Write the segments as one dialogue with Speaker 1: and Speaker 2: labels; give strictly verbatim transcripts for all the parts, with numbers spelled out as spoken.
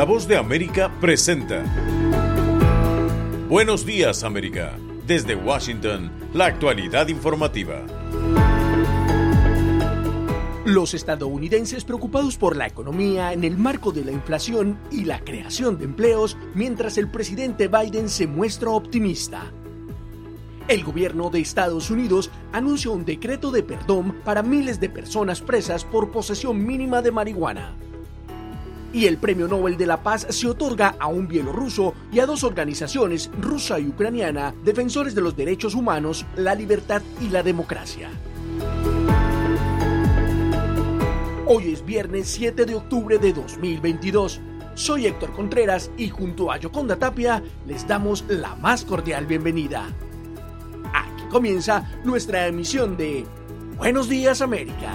Speaker 1: La Voz de América presenta Buenos Días, América. Desde Washington, la actualidad informativa.
Speaker 2: Los estadounidenses preocupados por la economía en el marco de la inflación y la creación de empleos, mientras el presidente Biden se muestra optimista. El gobierno de Estados Unidos anuncia un decreto de perdón para miles de personas presas por posesión mínima de marihuana. Y el Premio Nobel de la Paz se otorga a un bielorruso y a dos organizaciones, rusa y ucraniana, defensores de los derechos humanos, la libertad y la democracia. Hoy es viernes siete de octubre de dos mil veintidós. Soy Héctor Contreras y junto a Yoconda Tapia les damos la más cordial bienvenida. Aquí comienza nuestra emisión de Buenos Días, América.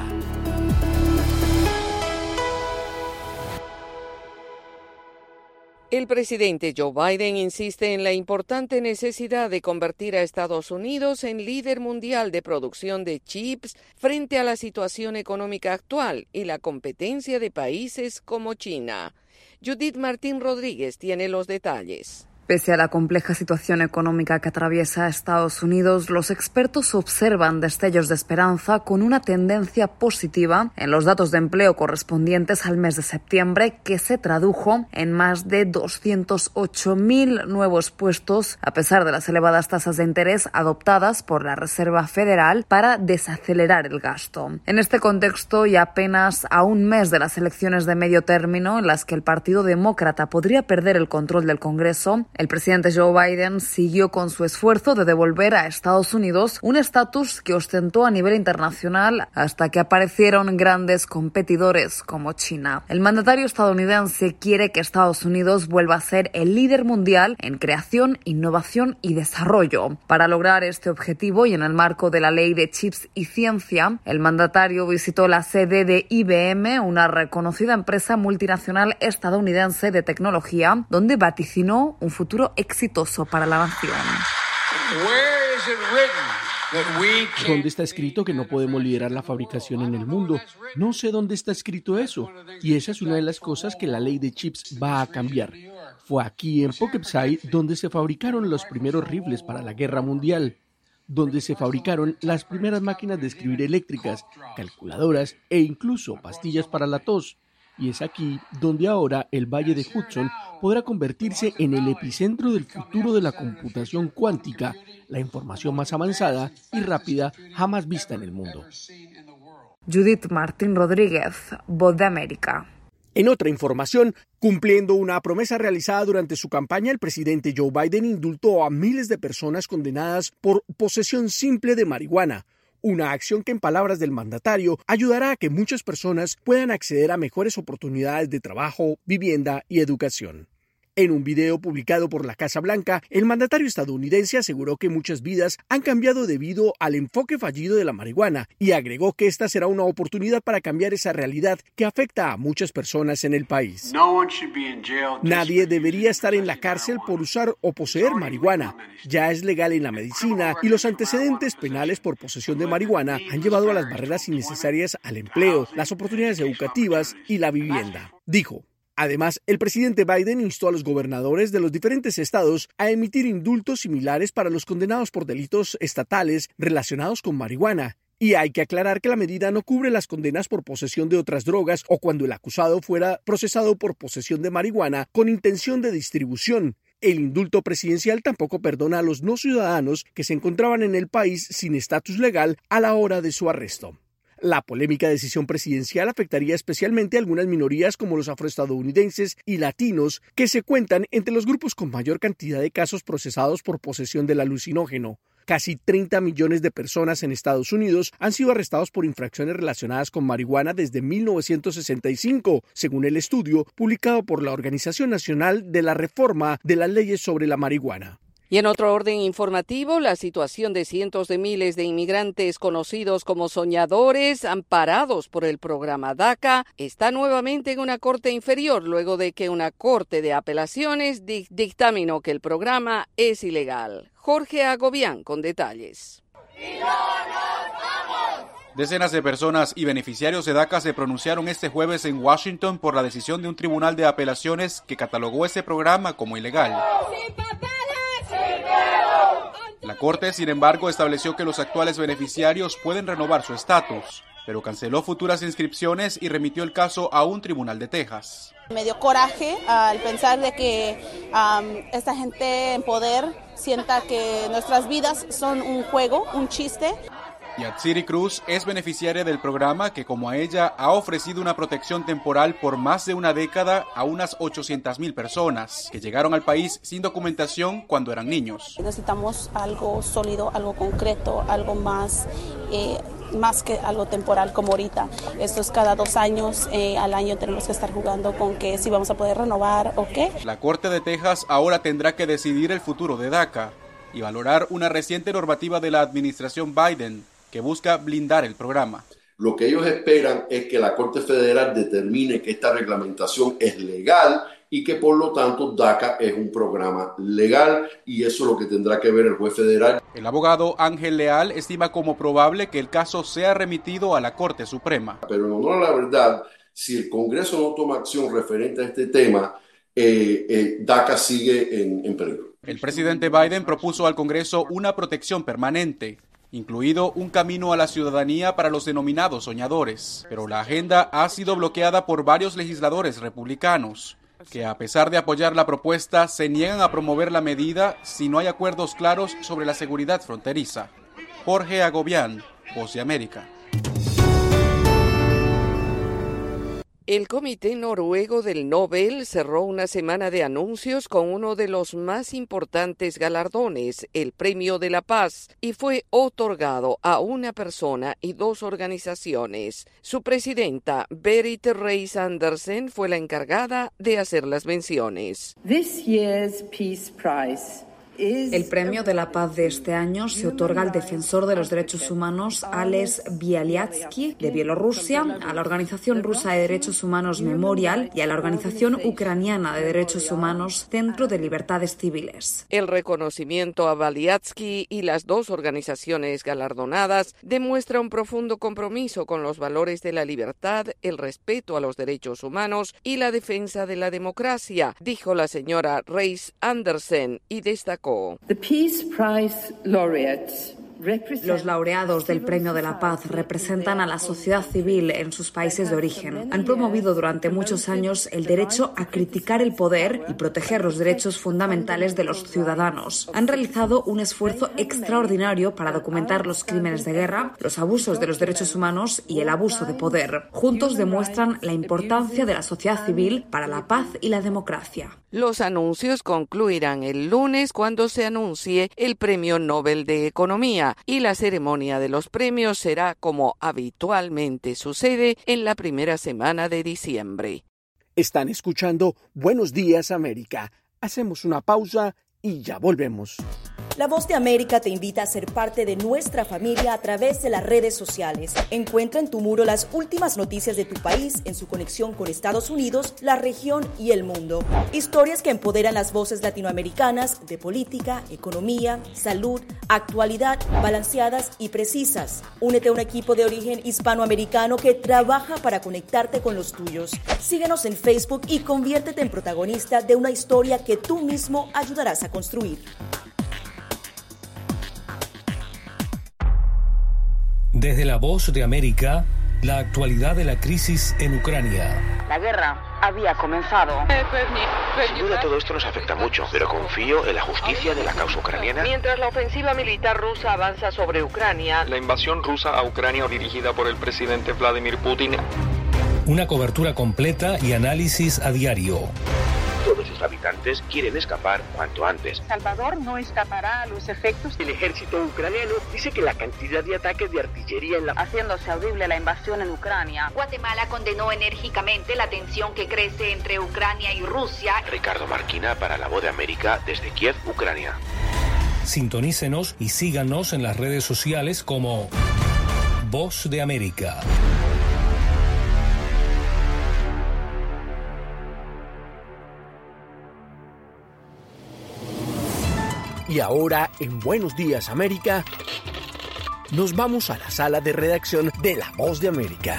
Speaker 3: El presidente Joe Biden insiste en la importante necesidad de convertir a Estados Unidos en líder mundial de producción de chips frente a la situación económica actual y la competencia de países como China. Judith Martín Rodríguez tiene los detalles.
Speaker 4: Pese a la compleja situación económica que atraviesa Estados Unidos, los expertos observan destellos de esperanza con una tendencia positiva en los datos de empleo correspondientes al mes de septiembre, que se tradujo en más de doscientos ocho mil nuevos puestos, a pesar de las elevadas tasas de interés adoptadas por la Reserva Federal para desacelerar el gasto. En este contexto, y apenas a un mes de las elecciones de medio término, en las que el Partido Demócrata podría perder el control del Congreso, el presidente Joe Biden siguió con su esfuerzo de devolver a Estados Unidos un estatus que ostentó a nivel internacional hasta que aparecieron grandes competidores como China. El mandatario estadounidense quiere que Estados Unidos vuelva a ser el líder mundial en creación, innovación y desarrollo. Para lograr este objetivo y en el marco de la Ley de Chips y Ciencia, el mandatario visitó la sede de I B M, una reconocida empresa multinacional estadounidense de tecnología, donde vaticinó un futuro futuro exitoso para la nación.
Speaker 2: ¿Dónde está escrito que no podemos liderar la fabricación en el mundo? No sé dónde está escrito eso. Y esa es una de las cosas que la ley de chips va a cambiar. Fue aquí en Poughkeepsie donde se fabricaron los primeros rifles para la guerra mundial, donde se fabricaron las primeras máquinas de escribir eléctricas, calculadoras e incluso pastillas para la tos. Y es aquí donde ahora el Valle de Hudson podrá convertirse en el epicentro del futuro de la computación cuántica, la información más avanzada y rápida jamás vista en el mundo.
Speaker 4: Judith Martín Rodríguez, Voz de América.
Speaker 2: En otra información, cumpliendo una promesa realizada durante su campaña, el presidente Joe Biden indultó a miles de personas condenadas por posesión simple de marihuana. Una acción que, en palabras del mandatario, ayudará a que muchas personas puedan acceder a mejores oportunidades de trabajo, vivienda y educación. En un video publicado por la Casa Blanca, el mandatario estadounidense aseguró que muchas vidas han cambiado debido al enfoque fallido de la marihuana y agregó que esta será una oportunidad para cambiar esa realidad que afecta a muchas personas en el país. Nadie debería estar en la cárcel por usar o poseer marihuana. Ya es legal en la medicina y los antecedentes penales por posesión de marihuana han llevado a las barreras innecesarias al empleo, las oportunidades educativas y la vivienda, dijo. Además, el presidente Biden instó a los gobernadores de los diferentes estados a emitir indultos similares para los condenados por delitos estatales relacionados con marihuana. Y hay que aclarar que la medida no cubre las condenas por posesión de otras drogas o cuando el acusado fuera procesado por posesión de marihuana con intención de distribución. El indulto presidencial tampoco perdona a los no ciudadanos que se encontraban en el país sin estatus legal a la hora de su arresto. La polémica decisión presidencial afectaría especialmente a algunas minorías como los afroestadounidenses y latinos, que se cuentan entre los grupos con mayor cantidad de casos procesados por posesión del alucinógeno. Casi treinta millones de personas en Estados Unidos han sido arrestados por infracciones relacionadas con marihuana desde mil novecientos sesenta y cinco, según el estudio publicado por la Organización Nacional de la Reforma de las Leyes sobre la Marihuana.
Speaker 3: Y en otro orden informativo, la situación de cientos de miles de inmigrantes conocidos como soñadores, amparados por el programa DACA, está nuevamente en una corte inferior luego de que una corte de apelaciones dic- dictaminó que el programa es ilegal. Jorge Agobián con detalles.
Speaker 5: ¡Y no nos vamos! Decenas de personas y beneficiarios de DACA se pronunciaron este jueves en Washington por la decisión de un tribunal de apelaciones que catalogó ese programa como ilegal. La Corte, sin embargo, estableció que los actuales beneficiarios pueden renovar su estatus, pero canceló futuras inscripciones y remitió el caso a un tribunal de Texas.
Speaker 6: Me dio coraje al pensar de que um, esta gente en poder sienta que nuestras vidas son un juego, un chiste.
Speaker 5: Yatsiri Cruz es beneficiaria del programa que, como a ella, ha ofrecido una protección temporal por más de una década a unas ochocientas mil personas que llegaron al país sin documentación cuando eran niños.
Speaker 6: Necesitamos algo sólido, algo concreto, algo más, eh, más que algo temporal como ahorita. Esto es cada dos años, eh, al año tenemos que estar jugando con que si vamos a poder renovar o qué.
Speaker 5: La Corte de Texas ahora tendrá que decidir el futuro de DACA y valorar una reciente normativa de la administración Biden que busca blindar el programa.
Speaker 7: Lo que ellos esperan es que la Corte Federal determine que esta reglamentación es legal y que por lo tanto DACA es un programa legal, y eso es lo que tendrá que ver el juez federal.
Speaker 5: El abogado Ángel Leal estima como probable que el caso sea remitido a la Corte Suprema.
Speaker 7: Pero en honor a la verdad, si el Congreso no toma acción referente a este tema, eh, eh, DACA sigue en, en peligro.
Speaker 5: El presidente Biden propuso al Congreso una protección permanente, incluido un camino a la ciudadanía para los denominados soñadores. Pero la agenda ha sido bloqueada por varios legisladores republicanos, que a pesar de apoyar la propuesta, se niegan a promover la medida si no hay acuerdos claros sobre la seguridad fronteriza. Jorge Agobián, Voz de América.
Speaker 3: El Comité Noruego del Nobel cerró una semana de anuncios con uno de los más importantes galardones, el Premio de la Paz, y fue otorgado a una persona y dos organizaciones. Su presidenta, Berit Reiss-Andersen, fue la encargada de hacer las menciones.
Speaker 8: This year's Peace Prize.
Speaker 4: El Premio de la Paz de este año se otorga al defensor de los derechos humanos Ales Bialyatsky de Bielorrusia, a la Organización Rusa de Derechos Humanos Memorial y a la Organización Ucraniana de Derechos Humanos Centro de Libertades Civiles.
Speaker 3: El reconocimiento a Bialyatsky y las dos organizaciones galardonadas demuestra un profundo compromiso con los valores de la libertad, el respeto a los derechos humanos y la defensa de la democracia, dijo la señora Reiss-Andersen, y destacó:
Speaker 8: The Peace Prize laureates.
Speaker 4: Los laureados del Premio de la Paz representan a la sociedad civil en sus países de origen. Han promovido durante muchos años el derecho a criticar el poder y proteger los derechos fundamentales de los ciudadanos. Han realizado un esfuerzo extraordinario para documentar los crímenes de guerra, los abusos de los derechos humanos y el abuso de poder. Juntos demuestran la importancia de la sociedad civil para la paz y la democracia.
Speaker 3: Los anuncios concluirán el lunes cuando se anuncie el Premio Nobel de Economía, y la ceremonia de los premios será como habitualmente sucede en la primera semana de diciembre.
Speaker 2: Están escuchando Buenos Días América. Hacemos una pausa y ya volvemos.
Speaker 9: La Voz de América te invita a ser parte de nuestra familia a través de las redes sociales. Encuentra en tu muro las últimas noticias de tu país en su conexión con Estados Unidos, la región y el mundo. Historias que empoderan las voces latinoamericanas de política, economía, salud, actualidad, balanceadas y precisas. Únete a un equipo de origen hispanoamericano que trabaja para conectarte con los tuyos. Síguenos en Facebook y conviértete en protagonista de una historia que tú mismo ayudarás a construir.
Speaker 10: Desde la Voz de América, la actualidad de la crisis en Ucrania.
Speaker 11: La guerra había comenzado.
Speaker 12: Sin duda todo esto nos afecta mucho, pero confío en la justicia de la causa ucraniana.
Speaker 3: Mientras la ofensiva militar rusa avanza sobre Ucrania,
Speaker 13: la invasión rusa a Ucrania dirigida por el presidente Vladimir Putin.
Speaker 10: Una cobertura completa y análisis a diario.
Speaker 12: Todos sus habitantes quieren escapar cuanto antes.
Speaker 11: Salvador no escapará a los efectos.
Speaker 12: El ejército ucraniano dice que la cantidad de ataques de artillería en la...
Speaker 11: haciéndose audible la invasión en Ucrania.
Speaker 14: Guatemala condenó enérgicamente la tensión que crece entre Ucrania y Rusia.
Speaker 12: Ricardo Marquina para La Voz de América desde Kiev, Ucrania.
Speaker 10: Sintonícenos y síganos en las redes sociales como Voz de América.
Speaker 2: Y ahora, en Buenos Días América, nos vamos a la sala de redacción de La Voz de América.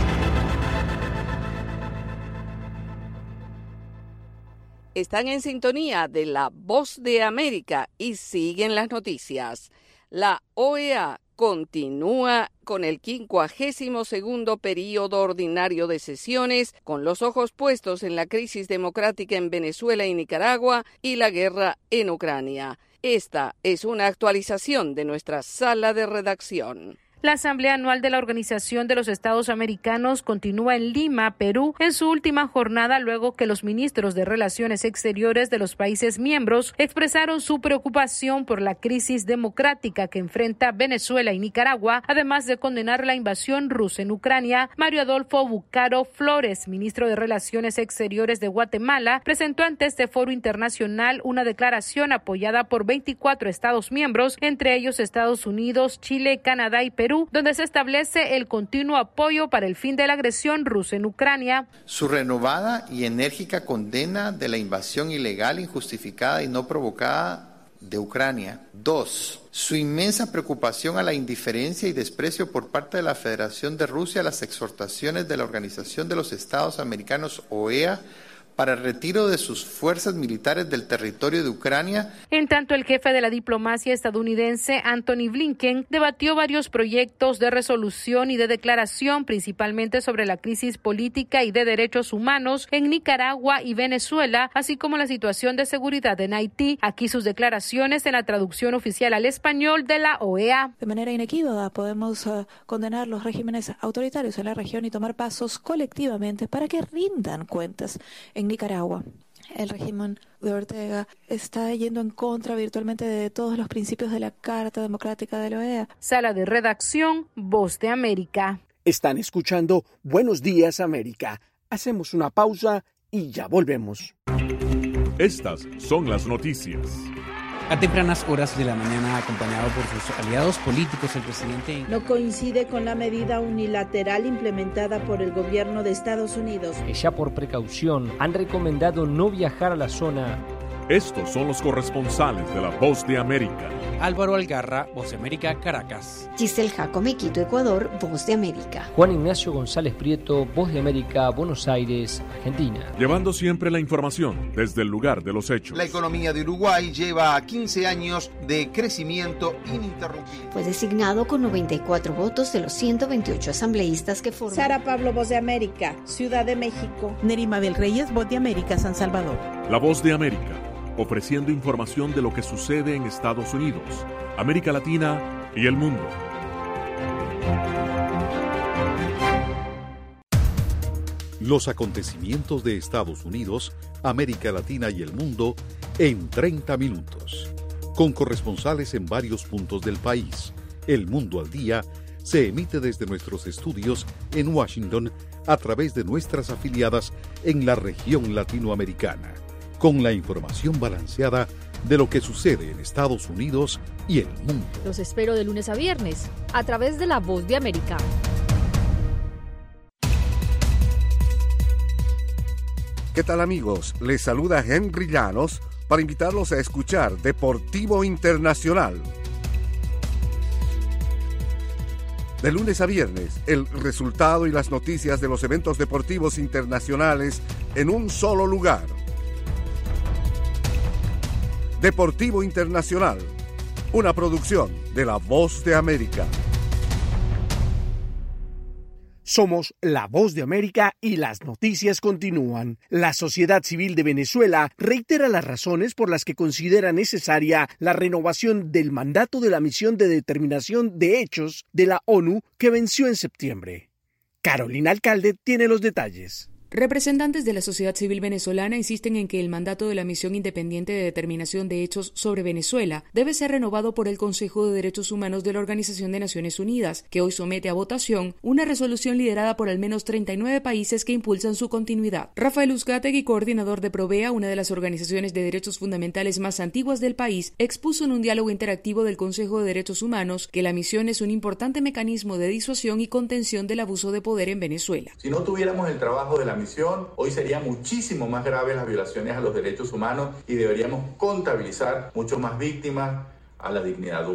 Speaker 3: Están en sintonía de La Voz de América y siguen las noticias. La O E A continúa con el quincuagésimo segundo período ordinario de sesiones, con los ojos puestos en la crisis democrática en Venezuela y Nicaragua y la guerra en Ucrania. Esta es una actualización de nuestra sala de redacción.
Speaker 15: La Asamblea Anual de la Organización de los Estados Americanos continúa en Lima, Perú, en su última jornada luego que los ministros de Relaciones Exteriores de los países miembros expresaron su preocupación por la crisis democrática que enfrenta Venezuela y Nicaragua, además de condenar la invasión rusa en Ucrania. Mario Adolfo Bucaro Flores, ministro de Relaciones Exteriores de Guatemala, presentó ante este foro internacional una declaración apoyada por veinticuatro Estados miembros, entre ellos Estados Unidos, Chile, Canadá y Perú, donde se establece el continuo apoyo para el fin de la agresión rusa en Ucrania.
Speaker 16: Su renovada y enérgica condena de la invasión ilegal, injustificada y no provocada de Ucrania. Dos, su inmensa preocupación a la indiferencia y desprecio por parte de la Federación de Rusia a las exhortaciones de la Organización de los Estados Americanos, O E A, para el retiro de sus fuerzas militares del territorio de Ucrania.
Speaker 15: En tanto, el jefe de la diplomacia estadounidense, Antony Blinken, debatió varios proyectos de resolución y de declaración, principalmente sobre la crisis política y de derechos humanos en Nicaragua y Venezuela, así como la situación de seguridad en Haití. Aquí sus declaraciones en la traducción oficial al español de la O E A.
Speaker 17: De manera inequívoca podemos uh, condenar los regímenes autoritarios en la región y tomar pasos colectivamente para que rindan cuentas. En Nicaragua, el régimen de Ortega está yendo en contra virtualmente de todos los principios de la Carta Democrática de la O E A.
Speaker 15: Sala de redacción, Voz de América.
Speaker 2: Están escuchando Buenos Días América. Hacemos una pausa y ya volvemos.
Speaker 1: Estas son las noticias.
Speaker 18: A tempranas horas de la mañana, acompañado por sus aliados políticos, el presidente
Speaker 19: no coincide con la medida unilateral implementada por el gobierno de Estados Unidos.
Speaker 20: Que ya por precaución han recomendado no viajar a la zona.
Speaker 1: Estos son los corresponsales de La Voz de América.
Speaker 18: Álvaro Algarra, Voz de América, Caracas.
Speaker 21: Giselle Jacome, Quito, Ecuador, Voz de América.
Speaker 20: Juan Ignacio González Prieto, Voz de América, Buenos Aires, Argentina.
Speaker 1: Llevando siempre la información desde el lugar de los hechos.
Speaker 22: La economía de Uruguay lleva quince años de crecimiento ininterrumpido.
Speaker 21: Fue designado con noventa y cuatro votos de los ciento veintiocho asambleístas que forman.
Speaker 19: Sara Pablo, Voz de América, Ciudad de México.
Speaker 23: Neri Mabel Reyes, Voz de América, San Salvador.
Speaker 1: La Voz de América, ofreciendo información de lo que sucede en Estados Unidos, América Latina y el mundo.
Speaker 24: Los acontecimientos de Estados Unidos, América Latina y el mundo en treinta minutos. Con corresponsales en varios puntos del país. El Mundo al Día se emite desde nuestros estudios en Washington a través de nuestras afiliadas en la región latinoamericana, con la información balanceada de lo que sucede en Estados Unidos y el mundo.
Speaker 25: Los espero de lunes a viernes, a través de La Voz de América.
Speaker 26: ¿Qué tal, amigos? Les saluda Henry Llanos para invitarlos a escuchar Deportivo Internacional. De lunes a viernes, el resultado y las noticias de los eventos deportivos internacionales en un solo lugar. Deportivo Internacional, una producción de La Voz de América.
Speaker 2: Somos La Voz de América y las noticias continúan. La sociedad civil de Venezuela reitera las razones por las que considera necesaria la renovación del mandato de la misión de determinación de hechos de la ONU que venció en septiembre. Carolina Alcalde tiene los detalles.
Speaker 27: Representantes de la sociedad civil venezolana insisten en que el mandato de la Misión Independiente de Determinación de Hechos sobre Venezuela debe ser renovado por el Consejo de Derechos Humanos de la Organización de Naciones Unidas, que hoy somete a votación una resolución liderada por al menos treinta y nueve países que impulsan su continuidad. Rafael Uzcategui, coordinador de Provea, una de las organizaciones de derechos fundamentales más antiguas del país, expuso en un diálogo interactivo del Consejo de Derechos Humanos que la misión es un importante mecanismo de disuasión y contención del abuso de poder en Venezuela.
Speaker 28: Si no tuviéramos el trabajo de la misión, hoy serían muchísimo más graves las violaciones a los derechos humanos y deberíamos contabilizar mucho más víctimas a la dignidad humana.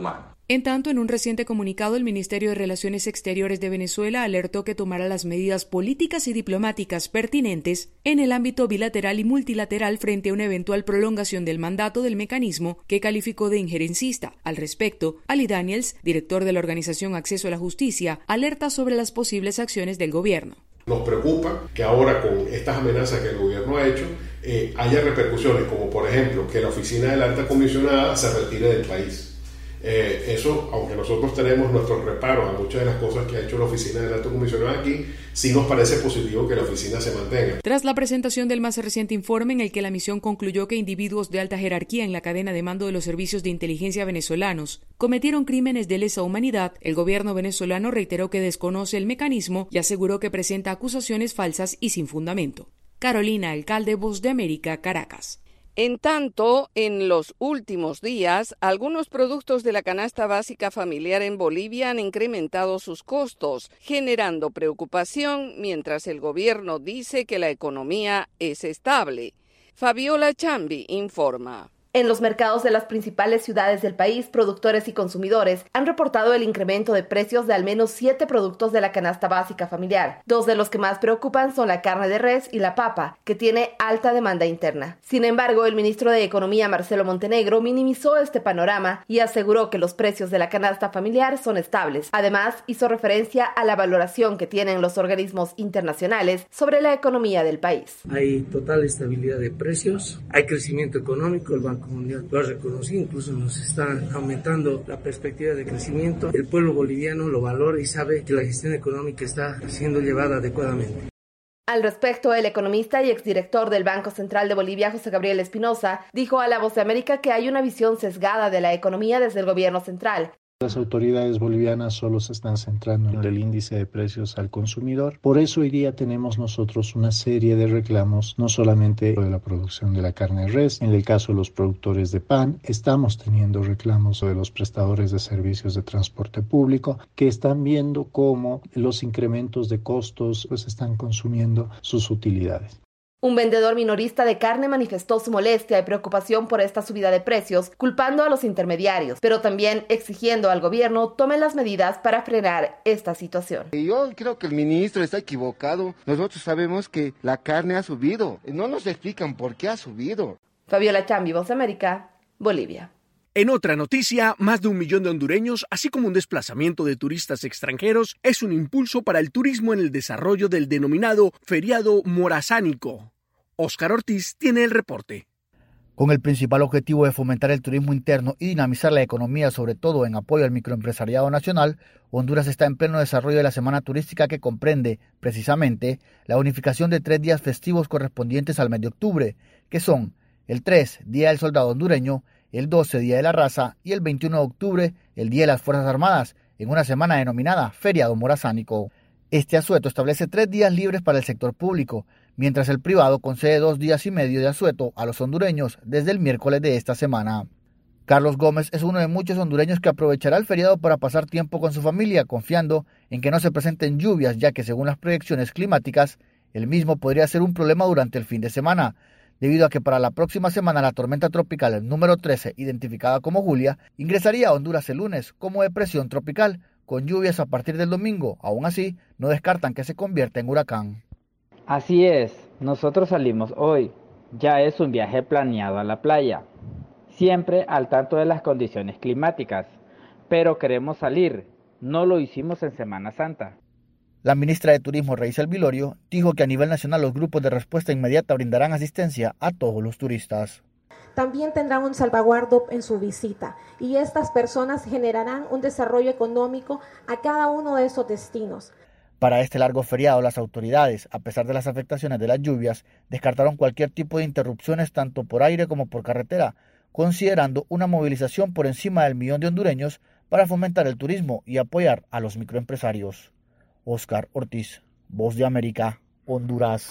Speaker 27: En tanto, en un reciente comunicado, el Ministerio de Relaciones Exteriores de Venezuela alertó que tomará las medidas políticas y diplomáticas pertinentes en el ámbito bilateral y multilateral frente a una eventual prolongación del mandato del mecanismo que calificó de injerencista. Al respecto, Ali Daniels, director de la organización Acceso a la Justicia, alerta sobre las posibles acciones del gobierno.
Speaker 4: Nos preocupa que ahora, con estas amenazas que el gobierno ha hecho, eh, haya repercusiones, como por ejemplo que la oficina de la alta comisionada se retire del país. Eh, eso, aunque nosotros tenemos nuestros reparos a muchas de las cosas que ha hecho la oficina del alto comisionado aquí, sí nos parece positivo que la oficina se mantenga.
Speaker 27: Tras la presentación del más reciente informe en el que la misión concluyó que individuos de alta jerarquía en la cadena de mando de los servicios de inteligencia venezolanos cometieron crímenes de lesa humanidad, el gobierno venezolano reiteró que desconoce el mecanismo y aseguró que presenta acusaciones falsas y sin fundamento. Carolina Alcalde, Voz de América, Caracas.
Speaker 3: En tanto, en los últimos días, algunos productos de la canasta básica familiar en Bolivia han incrementado sus costos, generando preocupación, mientras el gobierno dice que la economía es estable. Fabiola Chambi informa.
Speaker 5: En los mercados de las principales ciudades del país, productores y consumidores han reportado el incremento de precios de al menos siete productos de la canasta básica familiar. Dos de los que más preocupan son la carne de res y la papa, que tiene alta demanda interna. Sin embargo, el ministro de Economía, Marcelo Montenegro, minimizó este panorama y aseguró que los precios de la canasta familiar son estables. Además, hizo referencia a la valoración que tienen los organismos internacionales sobre la economía del país.
Speaker 6: Hay total estabilidad de precios, hay crecimiento económico, el Banco Mundial lo ha reconocido, incluso nos está aumentando la perspectiva de crecimiento. El pueblo boliviano lo valora y sabe que la gestión económica está siendo llevada adecuadamente.
Speaker 5: Al respecto, el economista y exdirector del Banco Central de Bolivia, José Gabriel Espinosa, dijo a La Voz de América que hay una visión sesgada de la economía desde el gobierno central.
Speaker 7: Las autoridades bolivianas solo se están centrando en el índice de precios al consumidor. Por eso hoy día tenemos nosotros una serie de reclamos, no solamente de la producción de la carne de res, en el caso de los productores de pan, estamos teniendo reclamos de los prestadores de servicios de transporte público, que están viendo cómo los incrementos de costos pues están consumiendo sus utilidades.
Speaker 5: Un vendedor minorista de carne manifestó su molestia y preocupación por esta subida de precios, culpando a los intermediarios, pero también exigiendo al gobierno tome las medidas para frenar esta situación.
Speaker 8: Yo creo que el ministro está equivocado. Nosotros sabemos que la carne ha subido. No nos explican por qué ha subido.
Speaker 5: Fabiola Chambi, Voz de América, Bolivia.
Speaker 2: En otra noticia, más de un millón de hondureños, así como un desplazamiento de turistas extranjeros, es un impulso para el turismo en el desarrollo del denominado feriado morazánico. Óscar Ortiz tiene el reporte.
Speaker 9: Con el principal objetivo de fomentar el turismo interno y dinamizar la economía, sobre todo en apoyo al microempresariado nacional, Honduras está en pleno desarrollo de la semana turística que comprende, precisamente, la unificación de tres días festivos correspondientes al mes de octubre, que son el tres, Día del Soldado Hondureño, el doce, Día de la Raza, y el veintiuno de octubre, el Día de las Fuerzas Armadas, en una semana denominada Feriado Morazánico. Este asueto establece tres días libres para el sector público, mientras el privado concede dos días y medio de asueto a los hondureños desde el miércoles de esta semana. Carlos Gómez es uno de muchos hondureños que aprovechará el feriado para pasar tiempo con su familia, confiando en que no se presenten lluvias, ya que según las proyecciones climáticas, el mismo podría ser un problema durante el fin de semana, debido a que para la próxima semana la tormenta tropical número trece, identificada como Julia, ingresaría a Honduras el lunes como depresión tropical, con lluvias a partir del domingo. Aún así, no descartan que se convierta en huracán.
Speaker 11: Así es, nosotros salimos hoy. Ya es un viaje planeado a la playa, siempre al tanto de las condiciones climáticas, pero queremos salir. No lo hicimos en Semana Santa.
Speaker 9: La ministra de Turismo, Reisel Vilorio, dijo que a nivel nacional los grupos de respuesta inmediata brindarán asistencia a todos los turistas.
Speaker 13: También tendrán un salvaguardo en su visita y estas personas generarán un desarrollo económico a cada uno de esos destinos.
Speaker 9: Para este largo feriado, las autoridades, a pesar de las afectaciones de las lluvias, descartaron cualquier tipo de interrupciones tanto por aire como por carretera, considerando una movilización por encima del millón de hondureños para fomentar el turismo y apoyar a los microempresarios. Óscar Ortiz, Voz de América, Honduras.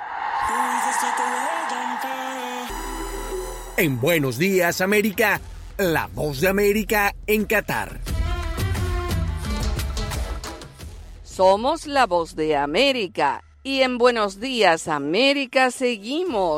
Speaker 2: En Buenos Días, América, la Voz de América en Qatar.
Speaker 3: Somos la Voz de América y en Buenos Días, América seguimos.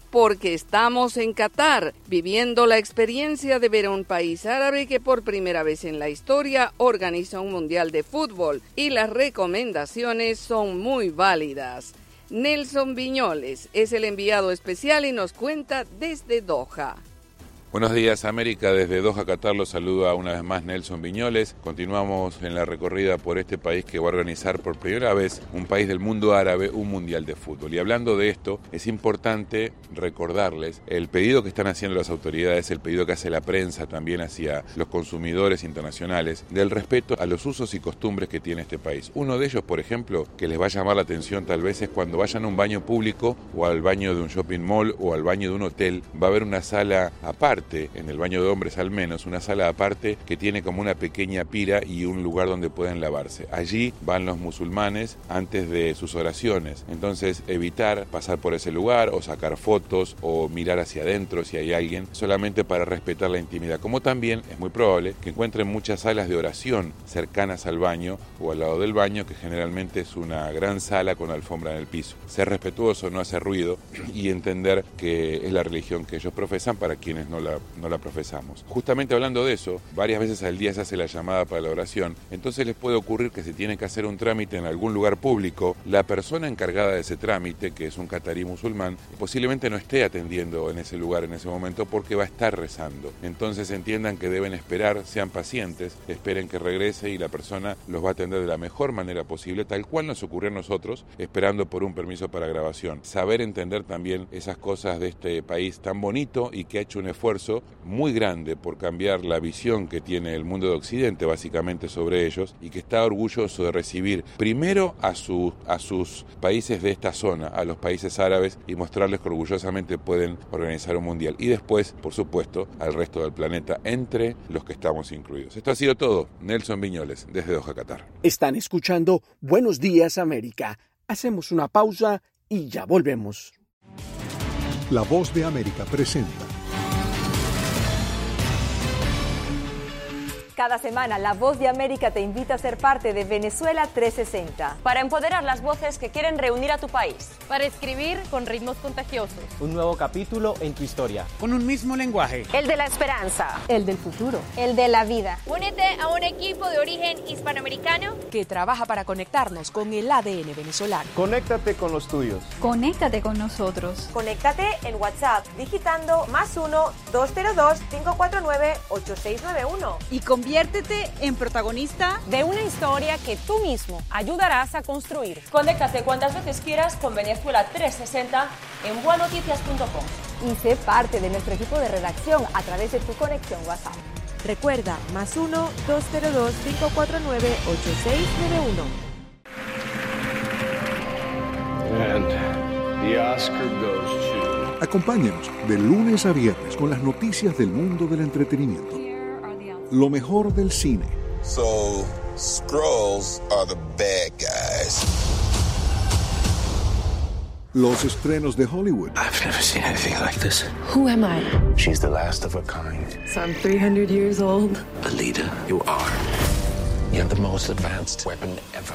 Speaker 3: porque estamos en Qatar, viviendo la experiencia de ver a un país árabe que por primera vez en la historia organiza un mundial de fútbol y las recomendaciones son muy válidas. Nelson Viñoles es el enviado especial y nos cuenta desde Doha.
Speaker 10: Buenos días, América. Desde Doha, Qatar, los saluda una vez más Nelson Viñoles. Continuamos en la recorrida por este país que va a organizar por primera vez, un país del mundo árabe, un mundial de fútbol. Y hablando de esto, es importante recordarles el pedido que están haciendo las autoridades, el pedido que hace la prensa también hacia los consumidores internacionales, del respeto a los usos y costumbres que tiene este país. Uno de ellos, por ejemplo, que les va a llamar la atención tal vez es cuando vayan a un baño público o al baño de un shopping mall o al baño de un hotel, va a haber una sala aparte, en el baño de hombres al menos, una sala aparte que tiene como una pequeña pira y un lugar donde pueden lavarse. Allí van los musulmanes antes de sus oraciones, entonces evitar pasar por ese lugar o sacar fotos o mirar hacia adentro si hay alguien, solamente para respetar la intimidad. Como también es muy probable que encuentren muchas salas de oración cercanas al baño o al lado del baño, que generalmente es una gran sala con alfombra en el piso. Ser respetuoso, no hacer ruido y entender que es la religión que ellos profesan para quienes no la no la profesamos. Justamente hablando de eso, varias veces al día se hace la llamada para la oración, entonces les puede ocurrir que si tienen que hacer un trámite en algún lugar público, la persona encargada de ese trámite, que es un catarí musulmán, posiblemente no esté atendiendo en ese lugar en ese momento porque va a estar rezando. Entonces entiendan que deben esperar, sean pacientes, esperen que regrese y la persona los va a atender de la mejor manera posible, tal cual nos ocurrió a nosotros, esperando por un permiso para grabación. Saber entender también esas cosas de este país tan bonito y que ha hecho un esfuerzo muy grande por cambiar la visión que tiene el mundo de Occidente básicamente sobre ellos, y que está orgulloso de recibir primero a, su, a sus países de esta zona, a los países árabes, y mostrarles que orgullosamente pueden organizar un mundial, y después, por supuesto, al resto del planeta, entre los que estamos incluidos. Esto ha sido todo. Nelson Viñoles, desde Doha, Qatar.
Speaker 2: Están escuchando Buenos Días, América. Hacemos una pausa y ya volvemos.
Speaker 12: La Voz de América presenta.
Speaker 14: Cada semana, La Voz de América te invita a ser parte de Venezuela trescientos sesenta.
Speaker 15: Para empoderar las voces que quieren reunir a tu país.
Speaker 25: Para escribir con ritmos contagiosos.
Speaker 16: Un nuevo capítulo en tu historia.
Speaker 17: Con un mismo lenguaje.
Speaker 14: El de la esperanza. El del futuro.
Speaker 15: El de la vida.
Speaker 18: Únete a un equipo de origen hispanoamericano
Speaker 27: que trabaja para conectarnos con el A D N venezolano.
Speaker 16: Conéctate con los tuyos.
Speaker 14: Conéctate con nosotros.
Speaker 15: Conéctate en WhatsApp digitando más uno, dos cero dos, cinco cuatro nueve, ocho seis nueve uno.
Speaker 16: Y con Conviértete en protagonista
Speaker 15: de una historia que tú mismo ayudarás a construir.
Speaker 18: Conéctate cuantas veces quieras con Venezuela trescientos sesenta en buenoticias punto com.
Speaker 14: Y sé parte de nuestro equipo de redacción a través de tu conexión WhatsApp.
Speaker 15: Recuerda, más uno, dos cero dos, cinco cuatro nueve, ocho seis nueve uno.
Speaker 12: And the Oscar goes to... Acompáñenos de lunes a viernes con las noticias del mundo del entretenimiento. Lo mejor del cine.
Speaker 20: So, Skrulls are the bad guys.
Speaker 12: Los estrenos de Hollywood.
Speaker 29: I've never seen anything like this.
Speaker 14: Who am I?
Speaker 29: She's the last of her kind.
Speaker 14: So I'm three hundred years old.
Speaker 29: A leader, you are. You have the most advanced weapon ever.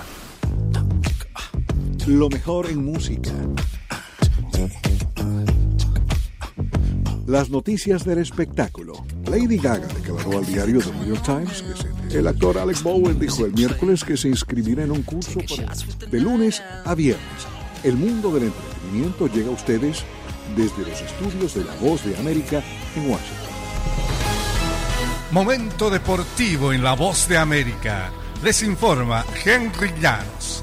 Speaker 12: Lo mejor en música. Las noticias del espectáculo. Lady Gaga declaró al diario The New York Times que se... el actor Alec Baldwin dijo el miércoles que se inscribirá en un curso por... de lunes a viernes. El mundo del entretenimiento llega a ustedes desde los estudios de La Voz de América en Washington.
Speaker 30: Momento deportivo en La Voz de América. Les informa Henry Llanos.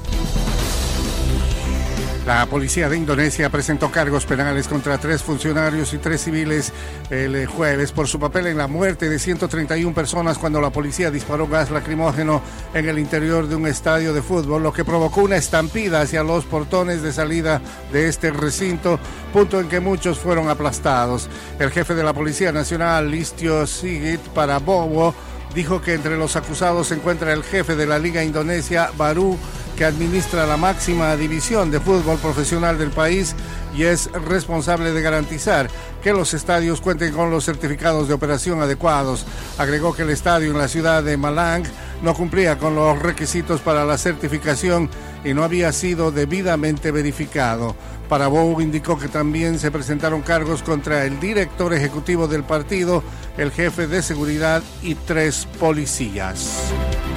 Speaker 30: La policía de Indonesia presentó cargos penales contra tres funcionarios y tres civiles el jueves por su papel en la muerte de ciento treinta y una personas cuando la policía disparó gas lacrimógeno en el interior de un estadio de fútbol, lo que provocó una estampida hacia los portones de salida de este recinto, punto en que muchos fueron aplastados. El jefe de la Policía Nacional, Listio Sigit Prabowo, dijo que entre los acusados se encuentra el jefe de la Liga Indonesia, Baru, que administra la máxima división de fútbol profesional del país y es responsable de garantizar que los estadios cuenten con los certificados de operación adecuados. Agregó que el estadio en la ciudad de Malang no cumplía con los requisitos para la certificación y no había sido debidamente verificado. Parabou indicó que también se presentaron cargos contra el director ejecutivo del partido, el jefe de seguridad y tres policías.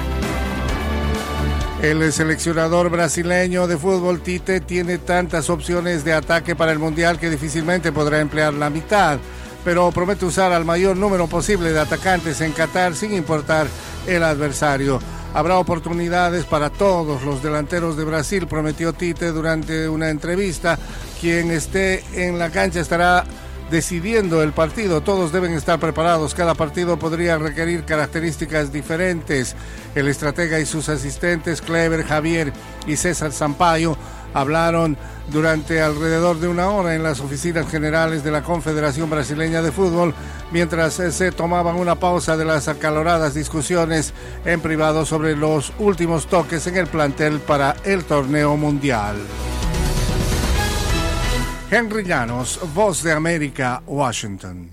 Speaker 30: El seleccionador brasileño de fútbol Tite tiene tantas opciones de ataque para el Mundial que difícilmente podrá emplear la mitad, pero promete usar al mayor número posible de atacantes en Qatar sin importar el adversario. Habrá oportunidades para todos los delanteros de Brasil, prometió Tite durante una entrevista. Quien esté en la cancha estará decidiendo el partido. Todos deben estar preparados. Cada partido podría requerir características diferentes. El estratega y sus asistentes, Clever, Javier y César Sampaio, hablaron durante alrededor de una hora en las oficinas generales de la Confederación Brasileña de Fútbol, mientras se tomaban una pausa de las acaloradas discusiones en privado sobre los últimos toques en el plantel para el torneo mundial. Henry Llanos, Voz de América, Washington.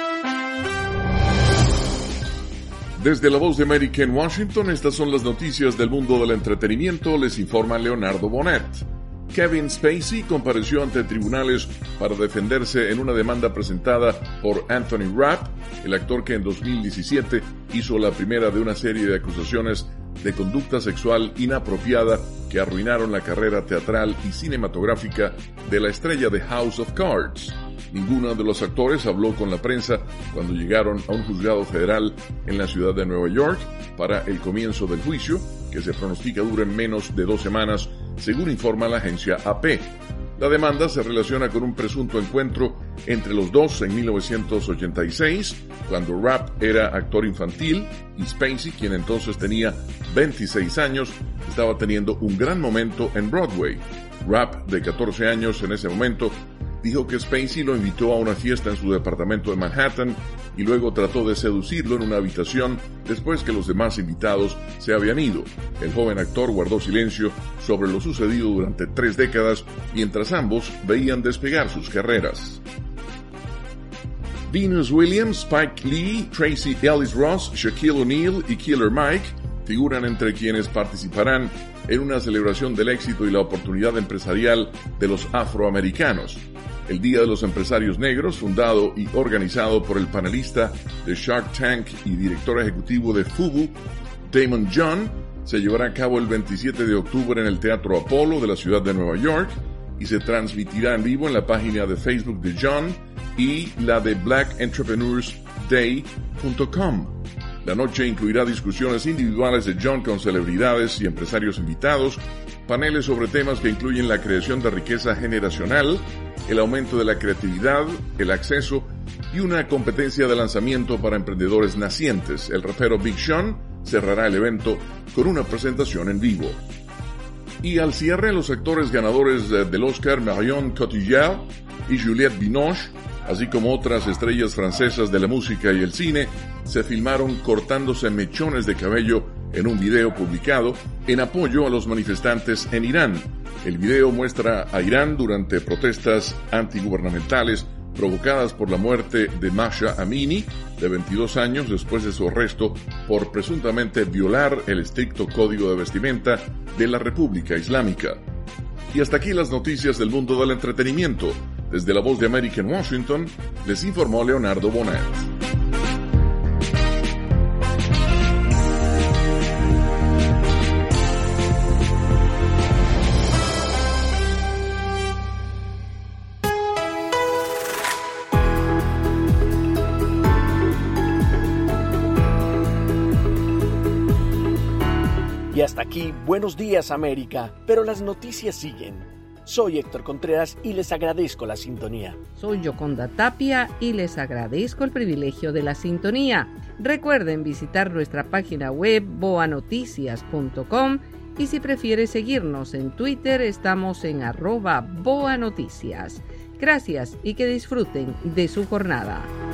Speaker 1: Desde la Voz de América en Washington, estas son las noticias del mundo del entretenimiento. Les informa Leonardo Bonet. Kevin Spacey compareció ante tribunales para defenderse en una demanda presentada por Anthony Rapp, el actor que en dos mil diecisiete hizo la primera de una serie de acusaciones de conducta sexual inapropiada que arruinaron la carrera teatral y cinematográfica de la estrella de House of Cards. Ninguno de los actores habló con la prensa cuando llegaron a un juzgado federal en la ciudad de Nueva York para el comienzo del juicio, que se pronostica dure menos de dos semanas, según informa la agencia A P. La demanda se relaciona con un presunto encuentro entre los dos en mil novecientos ochenta y seis, cuando Rapp era actor infantil y Spacey, quien entonces tenía veintiséis años, estaba teniendo un gran momento en Broadway. Rapp, de catorce años en ese momento, dijo que Spacey lo invitó a una fiesta en su departamento de Manhattan y luego trató de seducirlo en una habitación después que los demás invitados se habían ido. El joven actor guardó silencio sobre lo sucedido durante tres décadas mientras ambos veían despegar sus carreras. Venus Williams, Spike Lee, Tracy Ellis Ross, Shaquille O'Neal y Killer Mike figuran entre quienes participarán en una celebración del éxito y la oportunidad empresarial de los afroamericanos. El Día de los Empresarios Negros, fundado y organizado por el panelista de Shark Tank y director ejecutivo de Fubu, Damon John, se llevará a cabo el veintisiete de octubre en el Teatro Apollo de la ciudad de Nueva York y se transmitirá en vivo en la página de Facebook de John y la de black entrepreneurs day punto com. La noche incluirá discusiones individuales de John con celebridades y empresarios invitados, paneles sobre temas que incluyen la creación de riqueza generacional, el aumento de la creatividad, el acceso y una competencia de lanzamiento para emprendedores nacientes. El rapero Big Sean cerrará el evento con una presentación en vivo. Y al cierre, los actores ganadores del Oscar Marion Cotillard y Juliette Binoche, así como otras estrellas francesas de la música y el cine, se filmaron cortándose mechones de cabello en un video publicado en apoyo a los manifestantes en Irán. El video muestra a Irán durante protestas antigubernamentales provocadas por la muerte de Mahsa Amini, de veintidós años, después de su arresto por presuntamente violar el estricto código de vestimenta de la República Islámica. Y hasta aquí las noticias del mundo del entretenimiento. Desde la Voz de América en Washington, les informó Leonardo Bonet.
Speaker 2: Y hasta aquí, Buenos Días América, pero las noticias siguen. Soy Héctor Contreras y les agradezco la sintonía.
Speaker 3: Soy Yoconda Tapia y les agradezco el privilegio de la sintonía. Recuerden visitar nuestra página web boa noticias punto com y si prefiere seguirnos en Twitter estamos en arroba boanoticias. Gracias y que disfruten de su jornada.